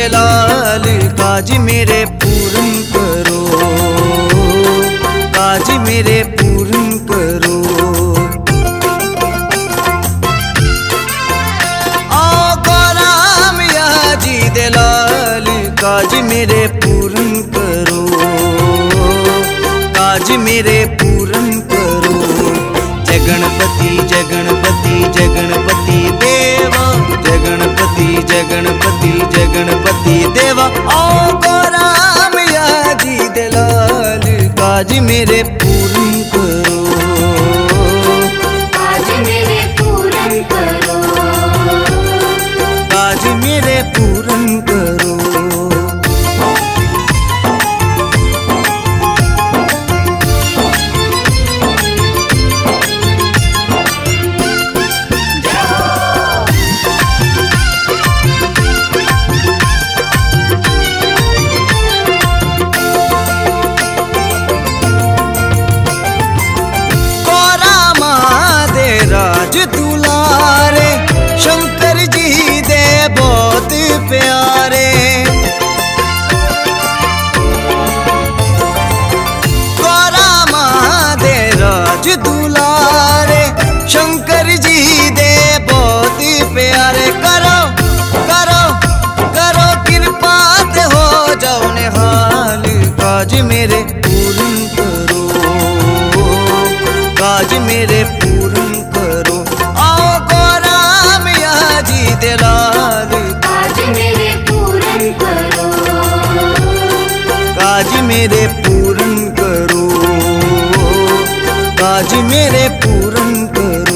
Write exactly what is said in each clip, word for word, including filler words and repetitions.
दे लाल, काज मेरे पूर्ण करो, काज मेरे पूर्ण करो। आओ गौराम जी दे लाल, काज मेरे पूर्ण करो, काज मेरे पूर्ण करो। जय गणपति जय गणपति जय गणपति देवा, जय गणपति जय गणपति जय गणपति देवा। आओ गौराम जी दे लाल, काज मेरे पूर्ण करो, काज मेरे पूर्ण करो, काज मेरे पूर्ण करो। राज दुलारे शंकर जी दे बहुत प्यारे, गौरा माँ दे राज दुलारे शंकर जी दे बहुत प्यारे। करो करो करो कृपा ते हो जाओ निहाल, काज मेरे पूर्ण करो, काज मेरे पूर्ण करो। आओ गौराम जी दे लाल, काज मेरे पूर्ण करो, काज मेरे पूर्ण करो, काज मेरे पूर्ण करो।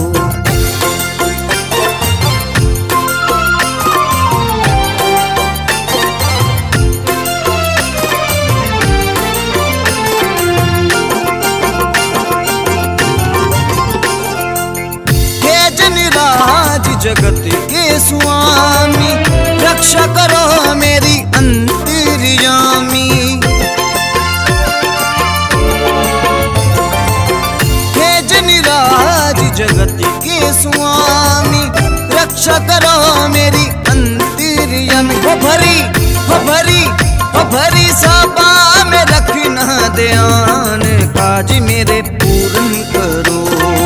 जगत के स्वामी रक्षा करो मेरी अंतर्यामी, हे जनिराज जगत के स्वामी रक्षा करो मेरी अंतर्यामी। हो भरी हो भरी हो भरी सभा में रखना ध्यान, काज मेरे पूर्ण करो,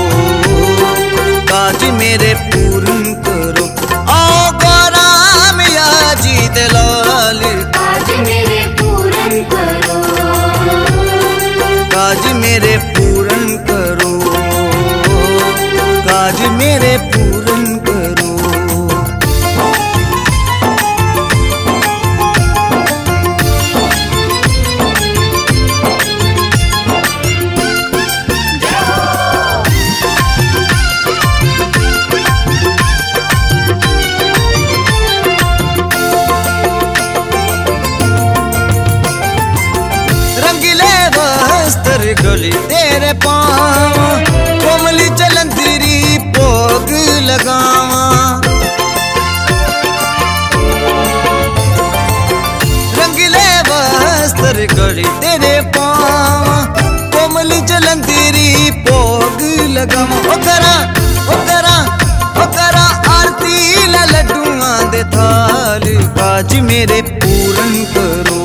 काज मेरे पूर्ण करो। आओ गौराम जी दे लाल, काज मेरे पूर्ण करो, काज मेरे पूर्ण करो, काज मेरे पूर्ण करो। गली तेरे पाँव कोमली जलंधरी भोग लगावा, रंगीले वस्त्र गली तेरे पाँव कोमली जलंधरी भोग लगावा। ओ करा ओ करा ओ करा आरती लड्डुआ दे थाल, काज मेरे पूर्ण करो,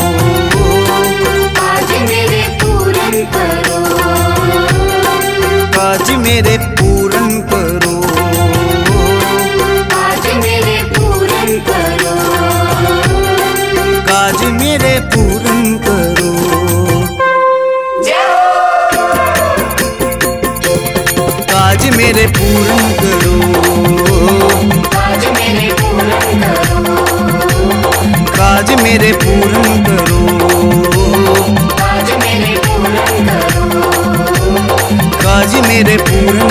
काज मेरे पूर्ण करो, काज मेरे पूर्ण करो, काज मेरे पूर्ण करो, काज मेरे पूर्ण करो। काज मेरे पूर्ण करो, काज मेरे पूर्ण करो, काज मेरे पूर्ण करो, काज मेरे पूर्ण करो, काज मेरे पूर्ण